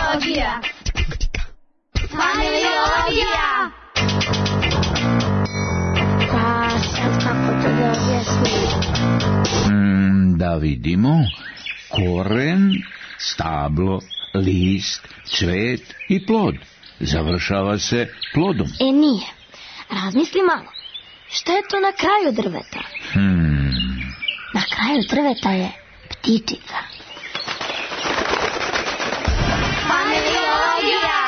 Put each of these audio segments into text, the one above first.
Familiologija. Familiologija. Pa sad kako to da objasnim? Da vidimo. Koren, stablo, list, cvet i plod. Završava se plodom. Nije. Razmisli malo. Šta je to na kraju drveta? Na kraju drveta je ptičica. Familiologija.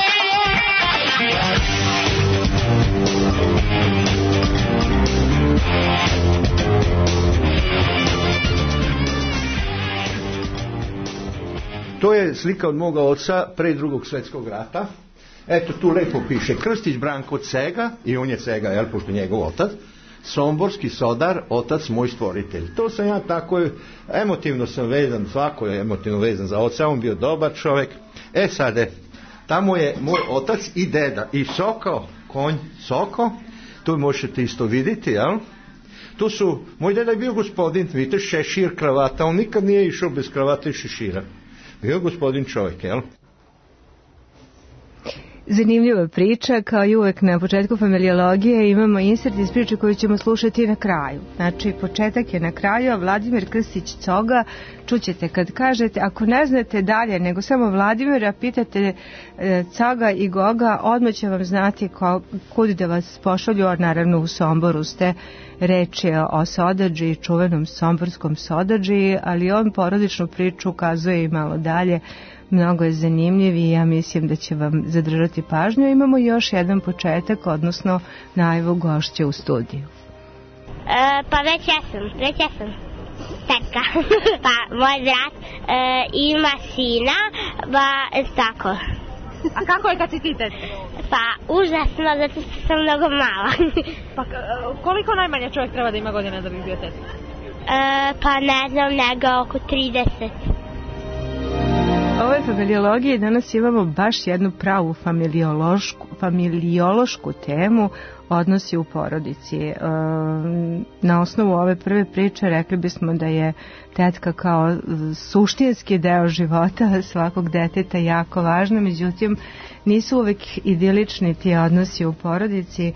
To je slika od moga oca pre Drugog svjetskog rata. Eto, tu lepo piše Krstić Branko Cega, i on je Cega, jel, pošto njegov otac, somborski sodar, otac moj stvoritelj. To sam ja tako, emotivno sam vezan, svako je emotivno vezan za oca, on bio dobar čovjek. Sad, tamo je moj otac i deda, i Soko, konj Soko, tu možete isto vidjeti, jel? Tu su, moj deda je bio gospodin, vidite, šešir, kravata, on nikad nije išao bez kravata i šešira. Bio gospodin čovjek, jel? Zanimljiva priča, kao i uvek na početku familiologije imamo insert iz priče koju ćemo slušati na kraju. Znači, početak je na kraju, a Vladimir Krstić Coga, čućete kad kažete, ako ne znate dalje nego samo Vladimira, pitate Coga i Goga, odmah će vam znati kud da vas pošalju, a naravno u Somboru ste. Reč je o Sodadži, čuvenom somborskom Sodadži, ali on porodičnu priču ukazuje i malo dalje. Mnogo je zanimljiv i ja mislim da će vam zadržati pažnju. Imamo još jedan početak, odnosno najavu gošće u studiju. Pa već jesam. Teka. Pa moj brat ima sina, tako. A kako je kad si ti teta? Pa užasno, zato što sam mnogo mala. Pa koliko najmanje čovjek treba da ima godina da bi bio teta? Pa ne znam, nego oko 30. Ovo je familiologija i danas imamo baš jednu pravu familiološku temu, odnosi u porodici. Na osnovu ove prve priče rekli bismo da je tetka kao suštinski deo života svakog deteta jako važna, međutim nisu uvek idilični ti odnosi u porodici.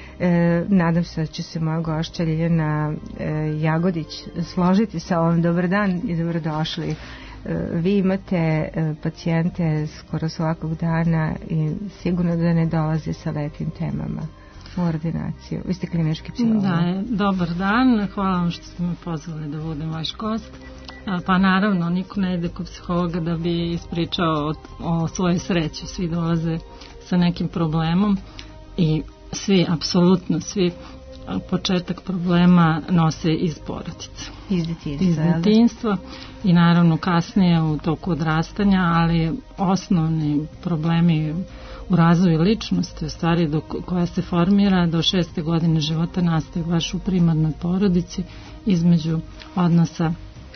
Nadam se da će se moja gošća Ljiljana Jagodić složiti sa ovom. Dobar dan i dobrodošli. Vi imate pacijente skoro svakog dana i sigurno da ne dolaze sa lepim temama u ordinaciju. Vi ste klinički psiholog. Da, dobar dan, hvala vam što ste me pozvali da budem vaš gost. Pa naravno, niko ne ide kod psihologa da bi ispričao o svojoj sreći. Svi dolaze sa nekim problemom i svi, apsolutno svi, početak problema nose iz porodice. Iz detinjstva i naravno kasnije u toku odrastanja, ali osnovni problemi u razvoju ličnosti, u stvari koja se formira do 6. godine života, nastaje baš u primarnoj porodici između odnosa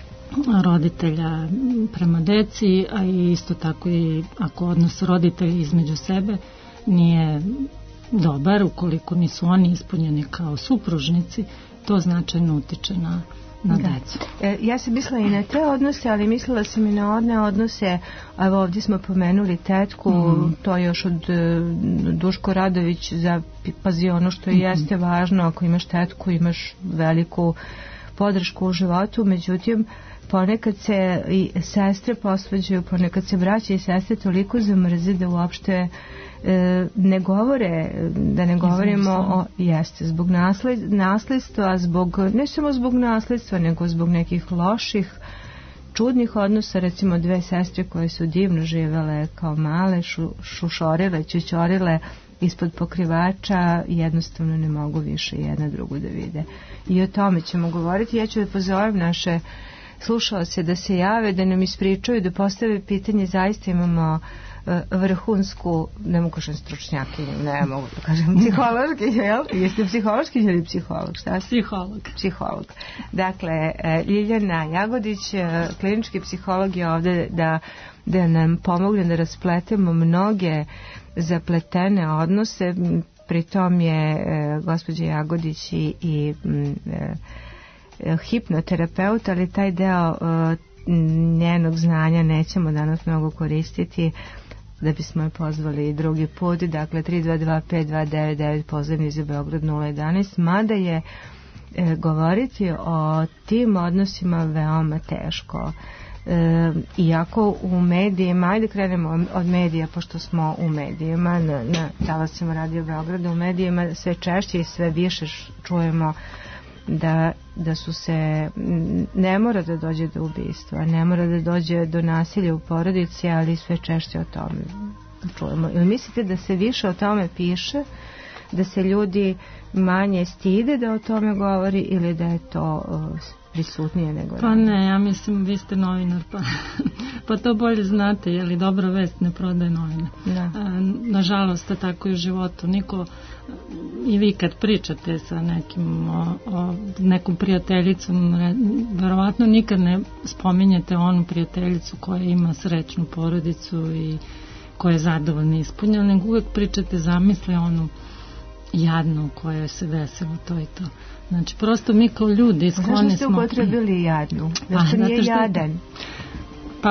roditelja prema deci, a i isto tako i ako odnos roditelja između sebe nije dobar, ukoliko nisu oni ispunjeni kao supružnici, to značajno utiče na decu. Ja sam mislila i na te odnose, ali mislila sam i na one odnose, evo ovdje smo pomenuli tetku, to još od Duško Radović, pazi ono što jeste važno, ako imaš tetku imaš veliku podršku u životu, međutim ponekad se i sestre posvađaju, ponekad se braća i sestre toliko zamrze da uopšte ne govore, da ne govorimo o, jeste, zbog nasljedstva, ne samo zbog nasljedstva, nego zbog nekih loših, čudnih odnosa, recimo dve sestre koje su divno živele kao male, šušorile, čučorile ispod pokrivača, jednostavno ne mogu više jedna drugu da vide. I o tome ćemo govoriti. Ja ću da pozovem naše slušalce da se jave, da nam ispričaju, da postave pitanje. Zaista imamo vrhunsku, ne mogu kažem stručnjakinju, ne mogu da kažem psihološki, jel? Jeste psihološki ili psiholog? Šta? Psiholog. Dakle, Ljiljana Jagodić, klinički psiholog, je ovde da nam pomogne da raspletemo mnoge zapletene odnose. Pritom je gospođa Jagodić i hipnoterapeut, ali taj deo njenog znanja nećemo danas mnogo koristiti, da bismo je pozvali i drugi put. Dakle, 322-5299, pozivni za Beograd 011, mada je govoriti o tim odnosima veoma teško. Iako u medijima, ajde krenemo od medija, pošto smo u medijima, na talasima Radio Beograda, u medijima sve češće i sve više čujemo da su se, ne mora da dođe do ubistva, ne mora da dođe do nasilja u porodici, ali sve češće o tome čujemo. Ili mislite da se više o tome piše, da se ljudi manje stide da o tome govori, ili da je to prisutnije nego... Pa ne, ja mislim, vi ste novinar, pa to bolje znate, je li dobra vest ne prodaje novine. Da. Nažalost, tako i u životu. Niko, i vi kad pričate sa nekom prijateljicom, verovatno nikad ne spominjete onu prijateljicu koja ima srećnu porodicu i koja je zadovoljna i ispunjena, nego uvek pričate zamisli onu jadnu koja se desilo to i to. Znači, prosto mi kao ljudi skloni smo... Zašto ste upotrebili jadnu? Zašto nije jadan? Pa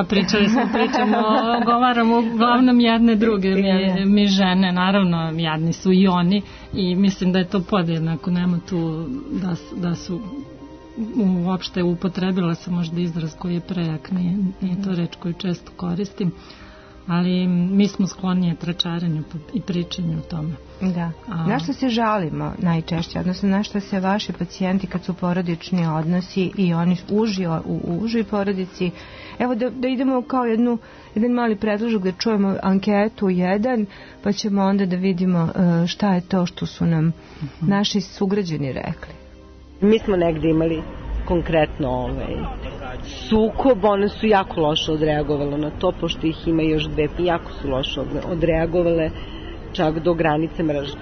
govaramo uglavnom jedne druge, mi žene, naravno jadni su i oni, i mislim da je to podjednako, nema tu da su uopšte upotrebila sam možda izraz koji je prejak, nije to reč koju često koristim, ali mi smo sklonije tračarenju i pričanju o tome. Da. Na što se žalimo najčešće, odnosno na što se vaši pacijenti kad su porodični odnosi i oni u užoj porodici, evo da idemo kao jedan mali predložak da čujemo anketu 1, pa ćemo onda da vidimo šta je to što su nam naši sugrađani rekli. Mi smo negde imali konkretno sukob, one su jako loše odreagovale na to, pošto ih ima još 2, jako su loše odreagovale, čak do granice mržnje.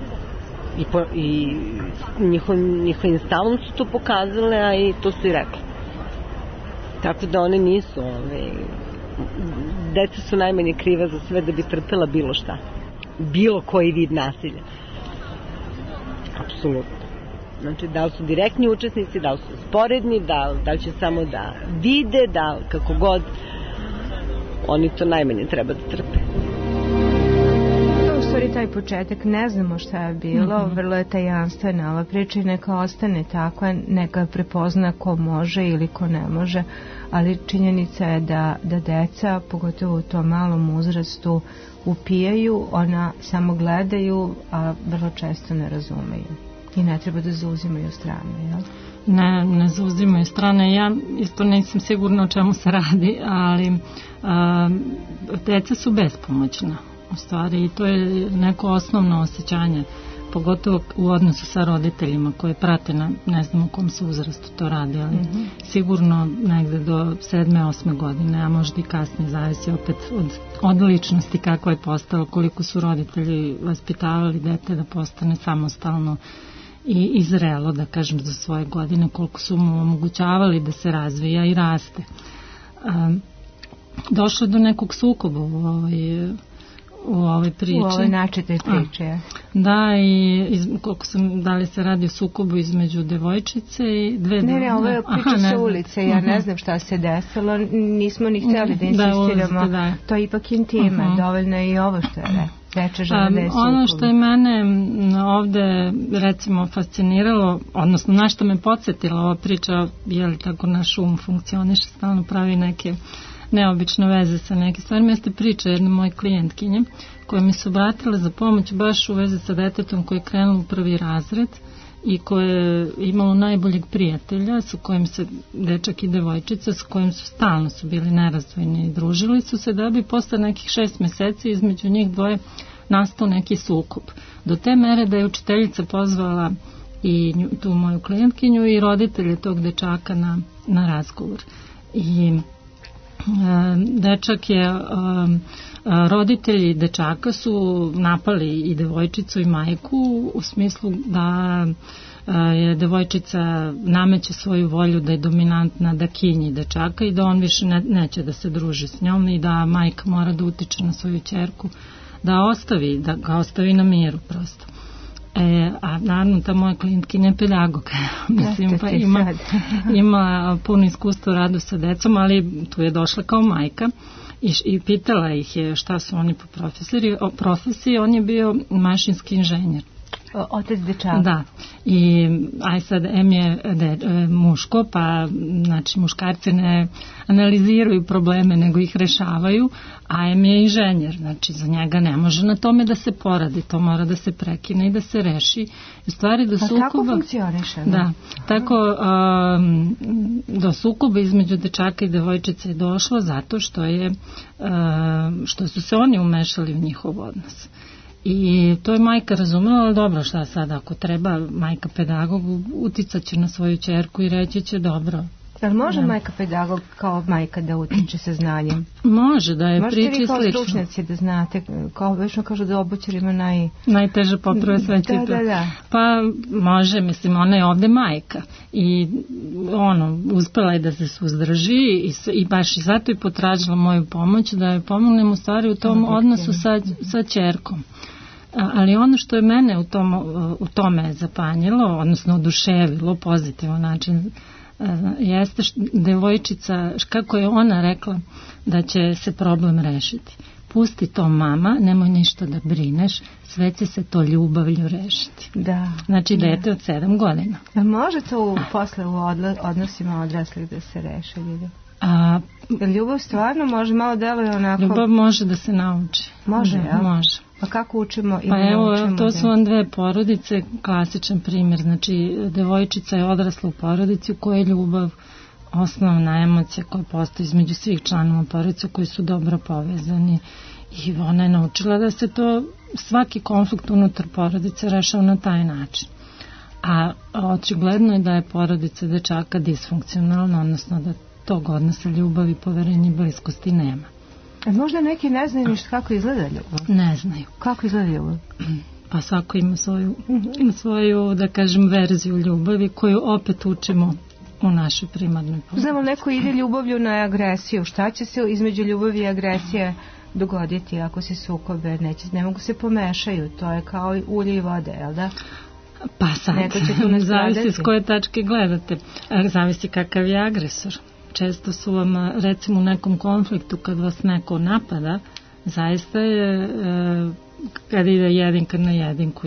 I njihovim stavom su to pokazale, a i to su i rekli. Tako da one nisu, deca su najmanje kriva za sve da bi trpela bilo šta. Bilo koji vid nasilja. Apsolutno. Znači, da li su direktni učesnici, da li su sporedni, da li će samo da vide, da kako god, oni to najmanje treba da trpe. U stvari taj početak, ne znamo šta je bilo, vrlo je tajanstvena ova priča i neka ostane takva, neka prepozna ko može ili ko ne može, ali činjenica je da deca, pogotovo u tom malom uzrastu, upijaju, ona samo gledaju, a vrlo često ne razumeju. I ne treba da zauzimaju strane, jel? Ne zauzimaju strane. Ja isto nisam sigurna o čemu se radi, ali deca su bespomoćna, u stvari, i to je neko osnovno osjećanje, pogotovo u odnosu sa roditeljima koje prate ne znam u kom su uzrastu to radi, ali sigurno negde do 7. 8. godine, a možda i kasnije, zavisi opet od ličnosti kako je postalo, koliko su roditelji vaspitavali dete da postane samostalno i zrelo, da kažem, za svoje godine, koliko su mu omogućavali da se razvija i raste. Došlo je do nekog sukoba u ovoj priči. U ovoj načetoj priče. Da, i koliko da li se radi o sukobu između devojčice i dve... Ne, ovo je priča sa ulice, ja ne znam šta se desilo, nismo ni htjeli da insistiramo, to je ipak intima, dovoljno je i ovo što je reče žena da je sukob. Ono što je mene ovde recimo fasciniralo, odnosno na što me podsjetila ova priča, je li tako naš um funkcioniše, stalno pravi neke neobične veze sa nekim stvarima, jeste priča jedne moje klijentkinje koje mi su obratile za pomoć baš u vezi sa detetom koje je krenulo u 1. razred i koje je imalo najboljeg prijatelja sa kojim se, dečak i devojčica, s kojim su stalno bili nerazdvojni i družili su se, da bi posle nekih 6 meseci između njih dvoje nastao neki sukob. Do te mere da je učiteljica pozvala i tu moju klijentkinju i roditelje tog dečaka na razgovor. I dečak je, roditelji dečaka su napali i devojčicu i majku u smislu da je devojčica nameće svoju volju da je dominantna, da kinji dečaka i da on više neće da se druži s njom i da majka mora da utiče na svoju ćerku da ga ostavi na miru prosto. A naravno ta moja klijentkinja je pedagog, mislim, pa ima puno iskustva u radu sa decom, ali tu je došla kao majka i pitala ih je šta su oni po profesiji. On je bio mašinski inženjer. Otac dečaka. Da. I aj sad M je muško, pa znači muškarci ne analiziraju probleme, nego ih rešavaju, a M je inženjer. Znači za njega ne može na tome da se poradi, to mora da se prekine i da se reši. U stvari do sukoba... tako funkcioniše. Da. Tako do sukoba između dečaka i devojčice je došlo zato što su se oni umešali u njihov odnos. I to je majka razumela, ali dobro, šta sad, ako treba majka pedagog uticat će na svoju ćerku i reći će dobro. Ali može majka pedagog kao majka da utiče sa znanjem? Može, da je priči slično. Možete vi kao stručnjaci da znate, kao obično kažu da obućar ima najteže poprave sve cipe. Da. Pa može, mislim, ona je ovde majka i uspela je da se suzdrži i baš i zato je potražila moju pomoć, da je pomognem u stvari u tom odnosu sa ćerkom. Ali ono što je mene u tome zapanjilo, odnosno oduševilo, pozitivan način, jeste devojčica, kako je ona rekla da će se problem rešiti. Pusti to mama, nemoj ništa da brineš, sve će se to ljubavlju rešiti. Da. Znači dete od 7 godina. Može to posle u odnosima odraslih da se reše, Ljilja? Ljubav stvarno može, malo deluje onako... Ljubav može da se nauči. Može, jel? Može. Pa kako učimo i pa naučimo? To su vam 2 porodice, klasičan primjer. Znači, devojčica je odrasla u porodici u kojoj je ljubav osnovna emocija koja postoji između svih članova porodice koji su dobro povezani. I ona je naučila da se to, svaki konflikt unutar porodice rešava na taj način. A očigledno je da je porodica dečaka disfunkcionalna, odnosno da tog odnosa ljubavi, poverenja i bliskosti nema. Možda neki ne znaju ništa kako izgleda ljubav. Ne znaju. Kako izgleda ljubav? Pa svako ima svoju, da kažem, verziju ljubavi koju opet učimo u našoj primarnoj porodici. Znamo, neko ide ljubavlju na agresiju. Šta će se između ljubavi i agresije dogoditi ako se sukobe? Ne mogu se pomešaju. To je kao ulje i vode, jel da? Pa sad, zavisi s koje tačke gledate. Zavisi kakav je agresor. Često su vam, recimo u nekom konfliktu kad vas neko napada, zaista je kad ide jedinka na jedinku,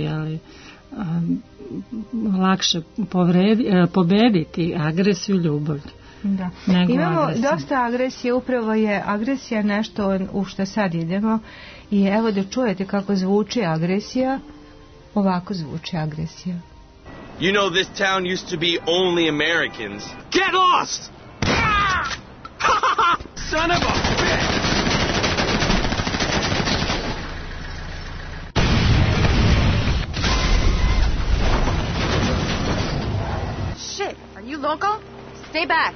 lakše pobediti agresiju ljubav. Da. Imamo dosta agresije, upravo je agresija nešto u što sad idemo i evo da čujete kako zvuči agresija. Ovako zvuči agresija. You know this town used to be only Americans. Get lost! Son of a bitch! Shit, are you local? Stay back.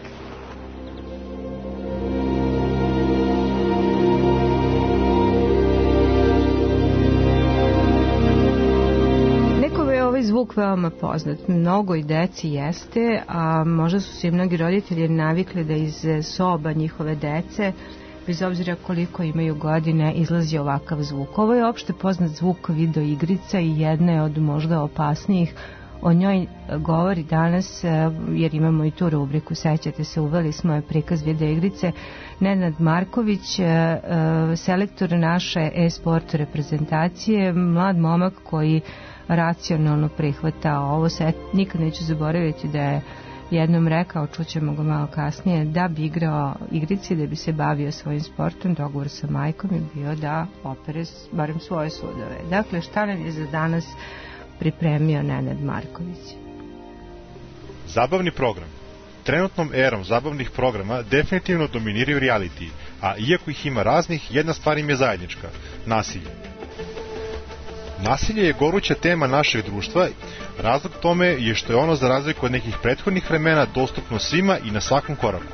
Ovaj zvuk veoma poznat. Mnogo i deci jeste, a možda su se i mnogi roditelji navikli da iz soba njihove dece, bez obzira koliko imaju godine, izlazi ovakav zvuk. Ovo je opšte poznat zvuk video igrica i jedna je od možda opasnijih. O njoj govori danas, jer imamo i tu rubriku, sećate se, uveli smo je prikaz video igrice, Nenad Marković, selektor naše e-sport reprezentacije, mlad momak koji racionalno prihvata ovo. Nikad neću zaboraviti da je jednom rekao, čućemo ga malo kasnije, da bi igrao igrici, da bi se bavio svojim sportom. Dogovor sa majkom je bio da opere barem svoje sudove. Dakle, šta nam je za danas pripremio Nenad Marković? Zabavni program. Trenutnom erom zabavnih programa definitivno dominiraju reality, a iako ih ima raznih, jedna stvar im je zajednička – nasilje. Nasilje je goruća tema našeg društva, razlog tome je što je ono za razliku od nekih prethodnih vremena dostupno svima i na svakom koraku.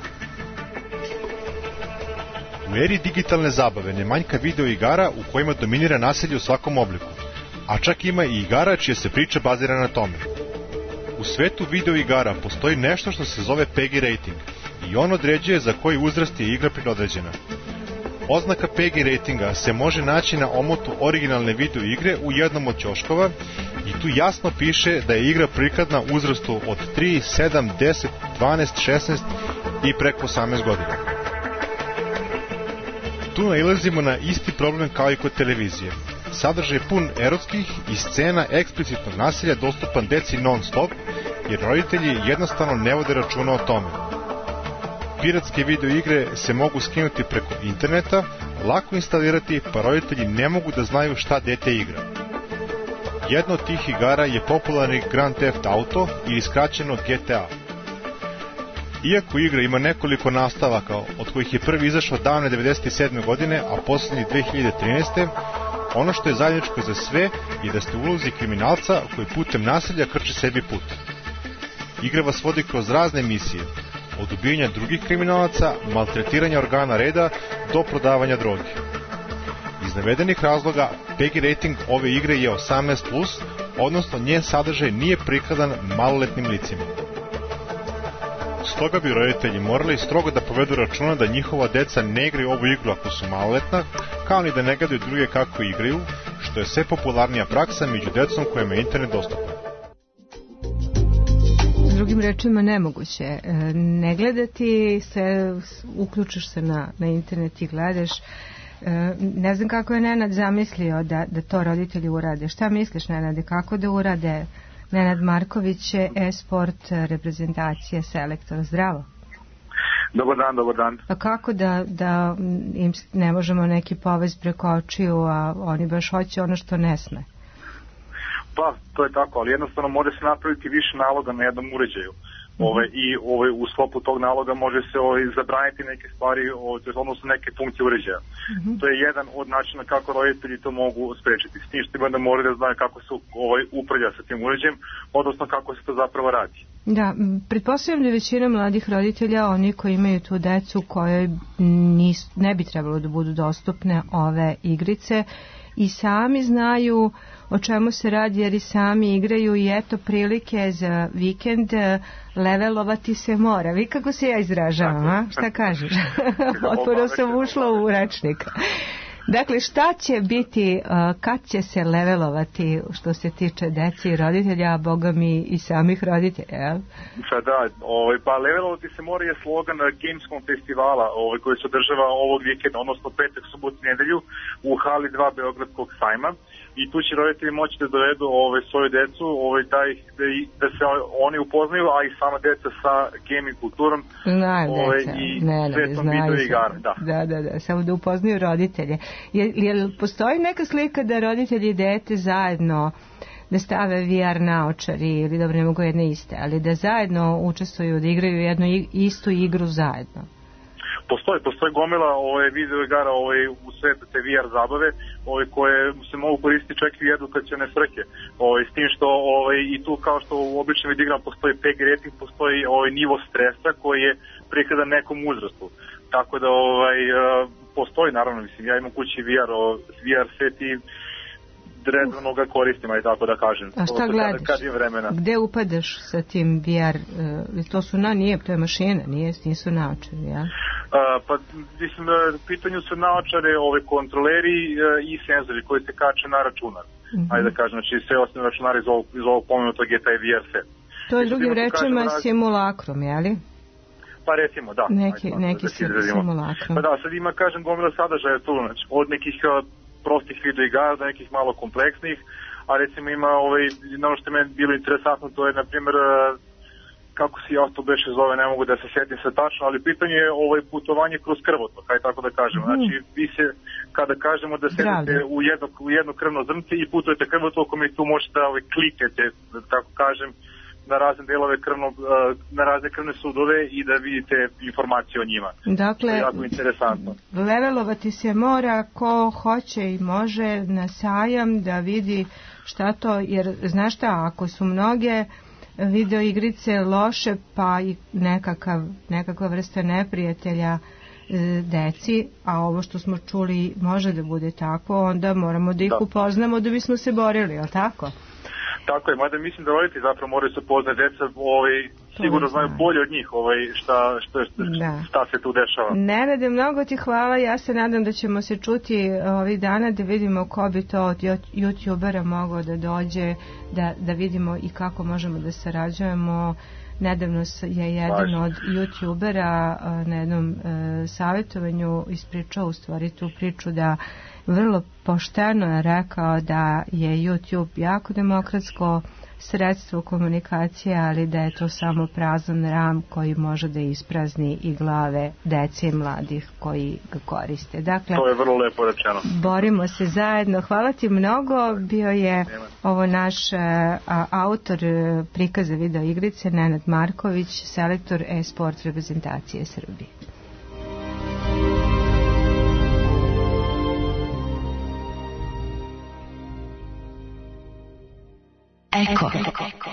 U eri digitalne zabave ne manjka video igara u kojima dominira nasilje u svakom obliku, a čak ima i igara čija se priča bazira na tome. U svetu video igara postoji nešto što se zove PEGI rating i on određuje za koji uzrast je igra predodređena. Oznaka PG ratinga se može naći na omotu originalne video igre u jednom od ćoškova i tu jasno piše da je igra prikladna uzrastu od 3, 7, 10, 12, 16 i preko 18 godina. Tu nailazimo na isti problem kao i kod televizije. Sadržaj je pun erotskih i scena eksplicitnog nasilja dostupan deci non stop, jer roditelji jednostavno ne vode računa o tome. Piratske video igre se mogu skinuti preko interneta, lako instalirati, pa roditelji ne mogu da znaju šta dete igra. Jedna od tih igara je popularni Grand Theft Auto ili skraćeno GTA. Iako igra ima nekoliko nastavaka, od kojih je prvi izašao davne 1997. godine, a poslednji 2013. Ono što je zajedničko za sve je da ste u ulozi kriminalca koji putem nasilja krči sebi put. Igra vas vodi kroz razne misije, od ubijanja drugih kriminalaca, maltretiranja organa reda do prodavanja droge. Iz navedenih razloga PG rating ove igre je 18+, odnosno njen sadržaj nije prikladan maloletnim licima. Stoga bi roditelji morali strogo da povedu računa da njihova deca ne igraju ovu igru ako su maloletna, kao ni da ne gledaju druge kako igraju, što je sve popularnija praksa među decom kojima je internet dostupan. S drugim rečima nemoguće ne gledati, uključiš se na internet i gledaš. Ne znam kako je Nenad zamislio da to roditelji urade. Šta misliš, Nenade, kako da urade? Nenad Marković je e-sport reprezentacije selektora. Zdravo. Dobar dan, dobar dan. Pa kako da im ne možemo neki povez preko očiju, a oni baš hoće ono što ne sme? Pa, to je tako, ali jednostavno može se napraviti više naloga na jednom uređaju. I u sklopu tog naloga može se zabraniti neke stvari, odnosno neke funkcije uređaja. To je jedan od načina kako roditelji to mogu sprečiti. S tim što ima da moraju da znaju kako se upravlja sa tim uređajem, odnosno kako se to zapravo radi. Da, pretpostavljam da većina mladih roditelja, oni koji imaju tu decu kojoj ne bi trebalo da budu dostupne ove igrice, i sami znaju o čemu se radi, jer i sami igraju i eto prilike za vikend levelovati se mora. Vi kako se ja izražavam, a? Šta kažeš? Otvorno sam ušla u rečnik. Dakle, šta će biti, kad će se levelovati što se tiče deci i roditelja, a boga mi i samih roditelja, jel? Pa levelovati se mora je slogan Gamescom festivala koji se održava ovog vikenda, odnosno petak, subotu, nedelju u hali 2 Beogradskog sajma. I tu će roditelji moći da dovedu svoju decu, da se oni upoznaju, a i sama deca sa gaming kulturom i svetom video igara. Da, samo da upoznaju roditelje. Jel postoji neka slika da roditelji i dete zajedno da stave VR naočari, ili dobro ne mogu jedne iste, ali da zajedno učestvuju, da igraju jednu istu igru zajedno? Postoji gomila video igara u svetu te VR zabave koje se mogu koristiti čak i u edukacione svrhe. S tim što i tu kao što u običnim video igrama postoji PG rating, postoji nivo stresa koji je prikladan nekom uzrastu. Tako da postoji, naravno, ja imam kući VR set i redovno ga koristim, aj tako da kažem. A šta gledaš? Gde upadaš sa tim VR? To su to je mašina, nisu naočari, ja? Pa, mislim, pitanju su naočare, kontroleri i senzori koji se kače na računar. Ajde da kažem, znači sve osnovne računare iz ovog pomenutog je taj VR set. To je drugim rečima simulakrom, jeli? Pa recimo, da. Neki simulakrom. Pa da, sad ima, kažem, gomila sadržaja tu, znači od nekih prostih video igara do nekih malo kompleksnih, a recimo ima ono što je meni bilo interesantno, to je, na primjer, kako se ja to beše zove, ne mogu da se setim se tačno, ali pitanje je putovanje kroz krvotok, kaj tako da kažem. Znači, vi se, kada kažemo da sedete u jedno krvno zrnce i putujete krvotokom i tu možete da kliknete, da tako kažem, na razne delove na razne krvne sudove i da vidite informacije o njima. Dakle, to je jako interesantno. Levelovati se mora ko hoće i može na sajam da vidi šta to, jer znaš šta, ako su mnoge video igrice loše, pa i nekakva vrsta neprijatelja deci, a ovo što smo čuli može da bude tako, onda moramo da ih upoznamo da bismo se borili, je li tako? Tako je, mada mislim da roditelji zapravo moraju se upoznati, deca sigurno znaju bolje od njih šta se tu dešava. Nenade, mnogo ti hvala, ja se nadam da ćemo se čuti ovih dana da vidimo ko bi to od youtubera mogao da dođe, da vidimo i kako možemo da sarađujemo. Nedavno je jedan od youtubera na jednom savjetovanju ispričao u stvari tu priču da vrlo pošteno je rekao da je YouTube jako demokratsko sredstvo komunikacije, ali da je to samo prazan ram koji može da isprazni i glave dece i mladih koji ga koriste. Dakle, to je vrlo lepo rečeno. Borimo se zajedno. Hvala ti mnogo. Bio je ovo naš autor prikaza video igrice Nenad Marković, selektor e-sport reprezentacije Srbije. Eko. 11.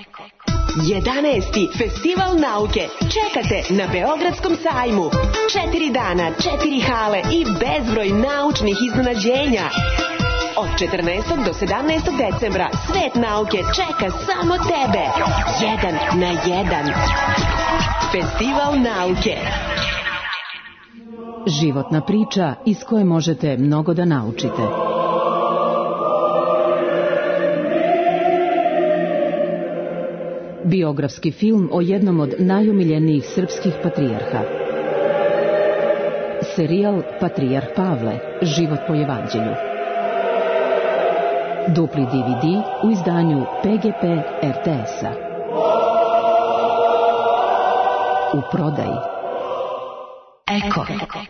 Festival nauke čekate na Beogradskom sajmu. 4 dana, 4 hale i bezbroj naučnih iznenađenja. Od 14. do 17. decembra svet nauke čeka samo tebe. 1 na 1. Festival nauke. Životna priča iz koje možete mnogo da naučite. Biografski film o jednom od najomiljenijih srpskih patrijarha. Serijal Patrijarh Pavle, život po evanđelju. Dupli DVD u izdanju PGP RTS-a. U prodaji. Eko.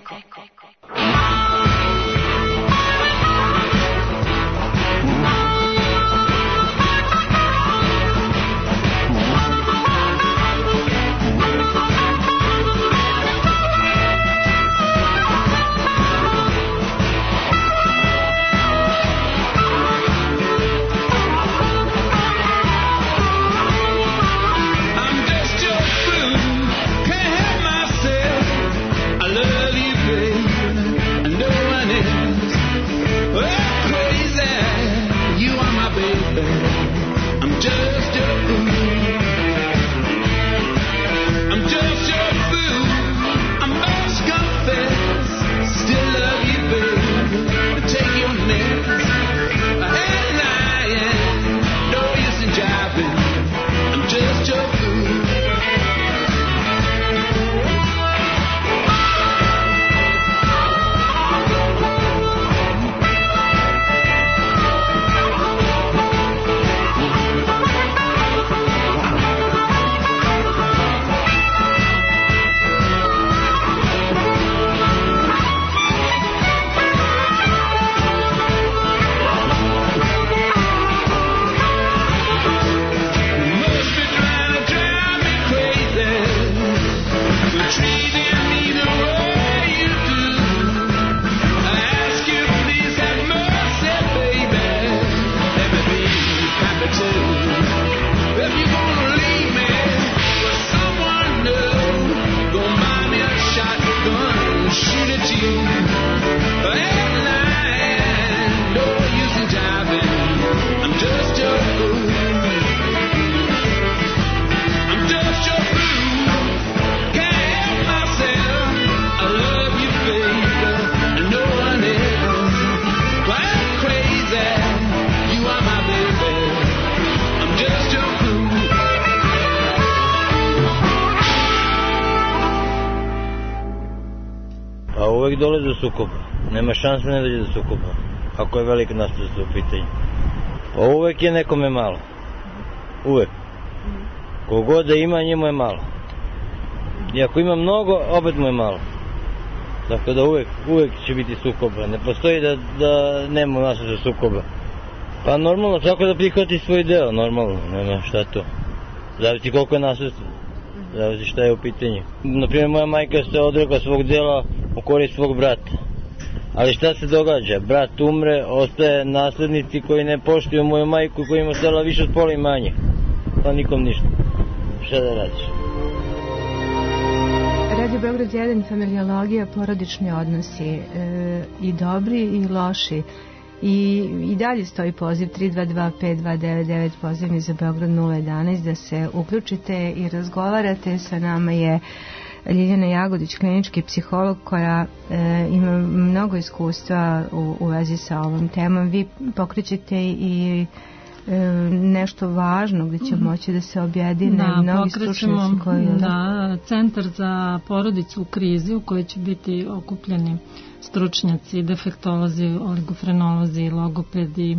Uvijek dolazi do sukoba. Nema šanse ne dođe do sukoba. Ako je velika nastavlja u pitanju. Pa uvijek je nekome malo. Uvijek. Kogod da ima, njemu je malo. I ako ima mnogo, opet mu je malo. Tako da uvijek će biti sukoba. Ne postoji da nema nastavlja sukoba. Pa normalno, svako da prihvati svoj deo, normalno. Nema šta to. Zavisi koliko je nastavlja. Zavisi šta je u pitanju. Naprimjer, moja majka se odrekla svog dela u korist svog brata. Ali šta se događa? Brat umre, ostaje naslednici koji ne poštuju moju majku koja ima ostala više od pola imanja. Pa nikom ništa. Šta da radiš? Radio Beograd 1, familiologija, porodični odnosi, i dobri i loši. I dalje stoji poziv 322-5299, pozivni za Beograd 011, da se uključite i razgovarate. Sa nama je Ljiljana Jagodić, klinički psiholog, koja ima mnogo iskustva u vezi sa ovom temom. Vi pokrećete i nešto važno gdje će moći da se objedine mnogi stručnjaci koji... Da, centar za porodicu u krizi u kojoj će biti okupljeni stručnjaci, defektolozi, oligofrenolozi, logopedi,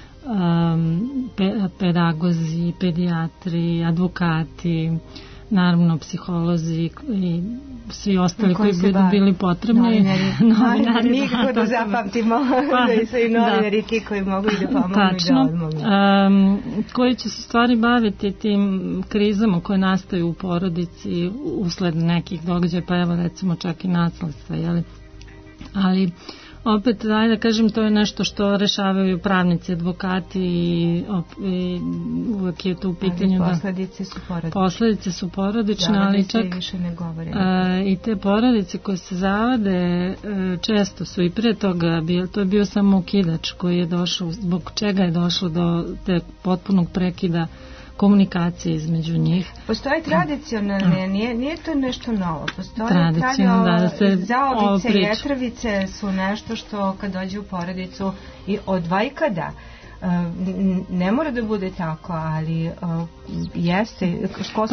pedagozi, pedijatri, advokati, naravno psiholozi i svi ostali koji budu bili potrebni. Novinari, nikako da zapamtimo da su i novinari ti koji mogu i da pomognu i da odmognu. Koji će se stvari baviti tim krizama koje nastaju u porodici usled nekih događaja, pa evo recimo čak i nasledstva, jeli? Ali opet, daj da kažem, to je nešto što rešavaju pravnici, advokati i uvek je to u pitanju da posledice su porodične, ali čak i te porodice koje se zavade često su i pre toga, to je bio samo ukidač koji je došao, zbog čega je došlo do te potpunog prekida komunikacije između njih. Postoje tradicionalne, nije to nešto novo. Postoje zaobice, jetrvice su nešto što kad dođe u porodicu i od vajkada. Ne mora da bude tako, ali jeste, ko su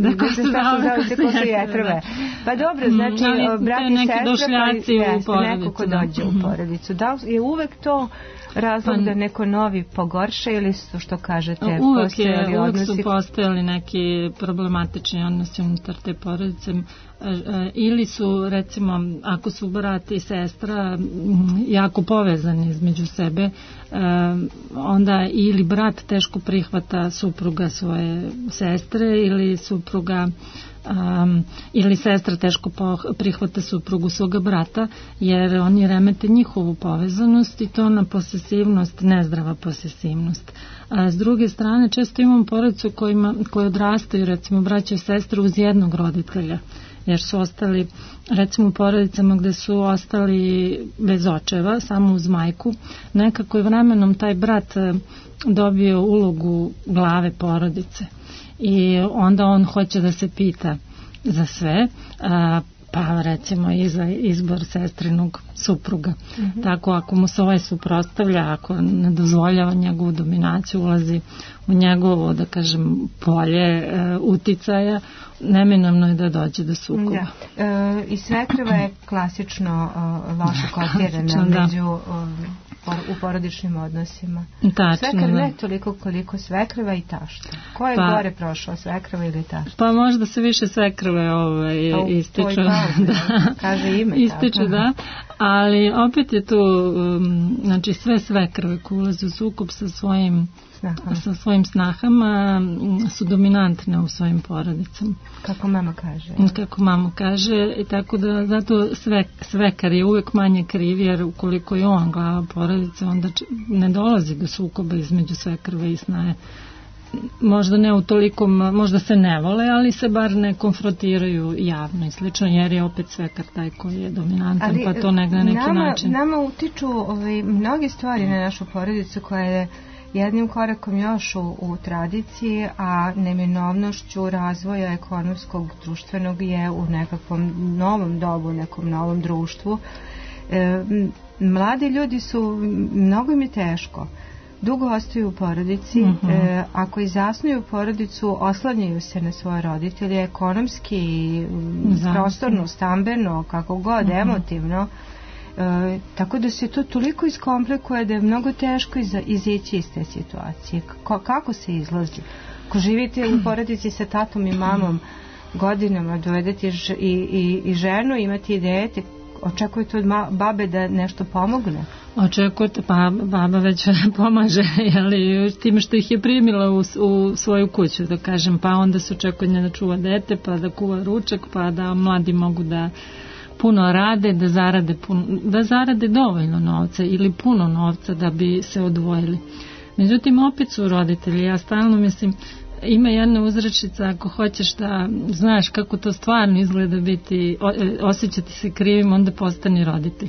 jetrve. Pa dobro, znači brat i sestra, neko ko dođe u porodicu. Da je uvek to razlog da neko novi pogorša ili su, što kažete, postojali odnosi? Uvek su postojali neki problematični odnosi unutar te porodice, ili su, recimo, ako su brat i sestra jako povezani između sebe, onda ili brat teško prihvata supruga svoje sestre ili supruga ili sestra teško prihvata suprugu svoga brata, jer oni remete njihovu povezanost i to na posesivnost, nezdrava posesivnost. A s druge strane, često imamo porodicu koje odrastaju, recimo braća i sestre uz jednog roditelja, jer su ostali, recimo u porodicama gde su ostali bez očeva, samo uz majku, nekako je vremenom taj brat dobio ulogu glave porodice i onda on hoće da se pita za sve, pa recimo i za izbor sestrinog supruga. Tako ako mu se ovaj suprotstavlja, ako ne dozvoljava njegovu dominaciju, ulazi u njegovo, da kažem, polje uticaja, neminovno je da dođe do sukoba. I svekrva je klasično loše kotirana među u porodičnim odnosima. Svekr ne toliko koliko svekrva i tašta. Ko je gore prošao, svekrva ili tašta? Pa možda se više svekrve ističu. Kaže ime. Ističu, da. Ali opet je tu, znači sve svekrve koje ulaze u sukob sa svojim snahama su dominantne u svojim porodicama. Kako mama kaže. Kako mama kaže, i tako da zato svekar je uvek manje kriv, jer ukoliko je on glava porodice, onda ne dolazi do sukoba između svekrve i snaje. Možda ne u tolikom, možda se ne vole, ali se bar ne konfrontiraju javno i slično, jer je opet svekar taj koji je dominantan, pa to ne na neki način. Nama utiču mnoge stvari na našu porodicu koja je jednim korakom još u tradiciji, a neminovnošću razvoja ekonomskog, društvenog je u nekakvom novom dobu, nekom novom društvu. Mladi ljudi su, mnogo im je teško. Dugo ostaju u porodici, ako i zasnuju porodicu, oslanjaju se na svoje roditelje, ekonomski, prostorno, stambeno, kako god, emotivno. Tako da se to toliko iskomplikuje da je mnogo teško izići iz te situacije. Kako se izlazi? Ako živite u porodici sa tatom i mamom godinama, dovedete i ženu, imate i dete, očekujete od babe da nešto pomogne? Očekujete, pa baba već pomaže, jeli, time što ih je primila u svoju kuću, da kažem, pa onda se očekuje da čuva dete, pa da kuva ručak, pa da mladi mogu da puno rade, da zarade dovoljno novca ili puno novca da bi se odvojili. Međutim, opet su roditelji, ja stalno mislim, ima jedna uzrečica, ako hoćeš da znaš kako to stvarno izgleda biti, osjećati se krivim, onda postani roditelj.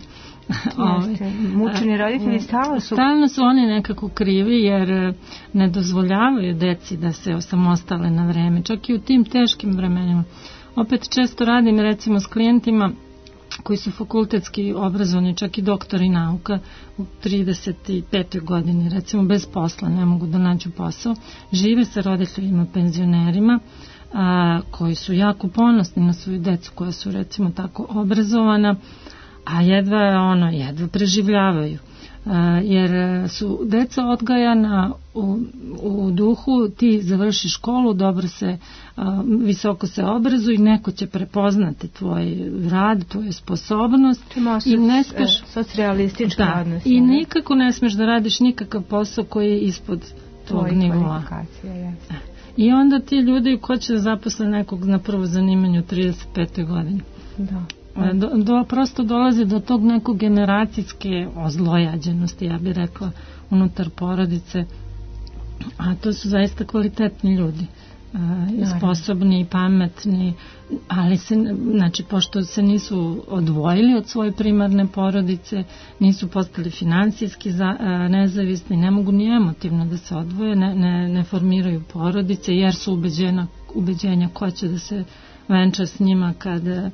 Mučeni roditelji stalno su oni nekako krivi jer ne dozvoljavaju deci da se osamostale na vreme, čak i u tim teškim vremenima. Opet često radim recimo s klijentima koji su fakultetski obrazovani, čak i doktori nauka u 35. godini, recimo bez posla, ne mogu da nađu posao, žive sa roditeljima penzionerima koji su jako ponosni na svoju decu koja su recimo tako obrazovana, a jedva preživljavaju. Jer su deca odgajana u duhu, ti završi školu, dobro se, visoko se obrazuj, neko će prepoznati tvoj rad, tvoju sposobnost i ne smeš socijalistička odnos. I nikako ne smeš da radiš nikakav posao koji je ispod tvog nivoa. I onda ti ljudi ko će da zaposle nekog na prvo zanimanju u 35. godini. Prosto dolazi do tog nekog generacijske ozlojađenosti, ja bih rekla, unutar porodice, a to su zaista kvalitetni ljudi, sposobni i pametni, ali pošto se nisu odvojili od svoje primarne porodice, nisu postali finansijski nezavisni, ne mogu ni emotivno da se odvoje, ne formiraju porodice jer su ubeđenja ko će da se venča s njima kada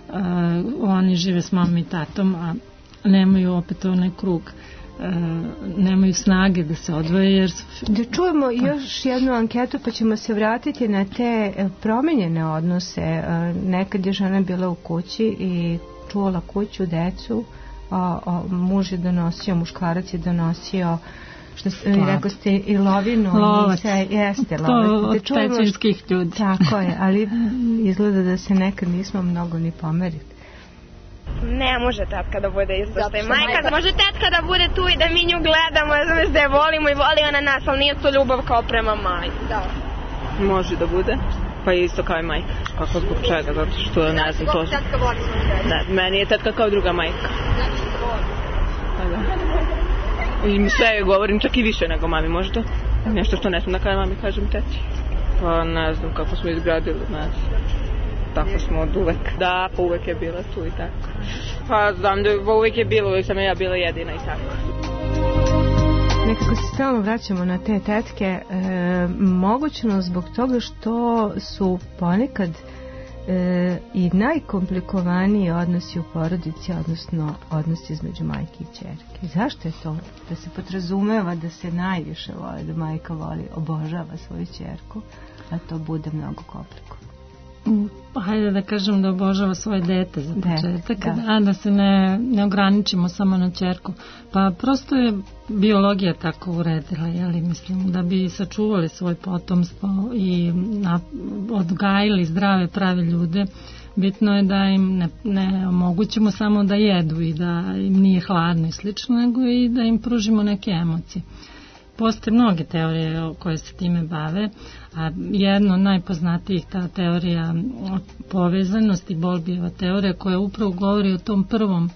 oni žive s mamom i tatom, a nemaju opet onaj krug, nemaju snage da se odvoje jer Da čujemo još jednu anketu pa ćemo se vratiti na te promenjene odnose. Nekad je žena bila u kući i čuvala kuću, decu, a muž je donosio, muškarac je donosio, što rekao ste, i lovinu. Lovac. Jeste, to od pećinskih ljudi. Tako je, ali izgleda da se nekad nismo mnogo ni pomerili. Ne može tetka da bude isto što je majka. Može tetka da bude tu i da mi nju gledamo, znaš da je volimo i voli ona nas, ali nije to ljubav kao prema majki. Da. Može da bude, pa isto kao i majka. Kako zbog čega, zato što ne znam to. Tetka voli svoju djecu. Ne, meni je tetka kao druga majka. Zato što te voli. I sve govorim čak i više nego mami, možda. Nešto što ne znam da kada mami kažem teci. Pa ne znam kako smo izgradili, ne znam. Tako smo od uvek. Da, pa uvek je bila tu i tako. Pa znam da uvek je bilo, uvek sam ja bila jedina i tako. Nekako se stalno vraćamo na te tetke, mogućno zbog toga što su ponekad i najkomplikovaniji odnosi u porodici, odnosno odnosi između majke i ćerke. Zašto je to? Da se podrazumeva da se najviše voli, da majka voli, obožava svoju ćerku, a to bude mnogo komplikovano. Hajde da kažem da obožava svoje dete za početak, da se ne ograničimo samo na ćerku. Pa prosto je biologija tako uredila, mislim, da bi sačuvali svoje potomstvo i odgajili zdrave, prave ljude. Bitno je da im ne omogućimo samo da jedu i da im nije hladno i slično, nego i da im pružimo neke emocije. Postoje mnoge teorije koje se time bave, a jedna od najpoznatijih ta teorija povezanosti, Bowlbyjeva teorija, koja upravo govori o tom